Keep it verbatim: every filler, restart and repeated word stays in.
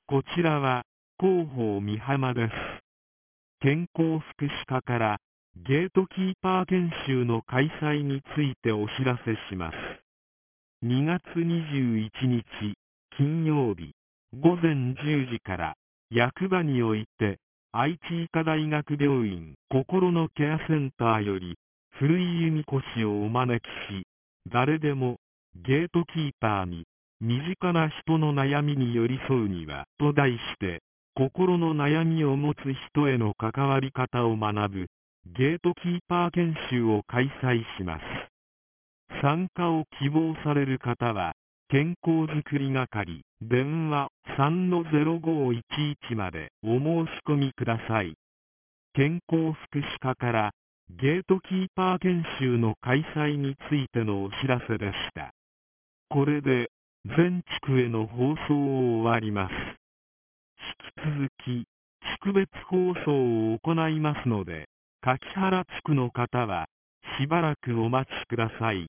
こちらは広報美浜です。健康福祉課からゲートキーパー研修の開催についてお知らせします。にがつにじゅういちにち金曜日ごぜんじゅうじから役場において愛知医科大学病院心のケアセンターより古井由美子氏をお招きし、誰でもゲートキーパーに身近な人の悩みに寄り添うにはと題して心の悩みを持つ人への関わり方を学ぶゲートキーパー研修を開催します。参加を希望される方は健康づくり係電話 さんのゼロごいちいち までお申し込みください。健康福祉課からゲートキーパー研修の開催についてのお知らせでした。これで全地区への放送を終わります。引き続き地区別放送を行いますので、柿原地区の方はしばらくお待ちください。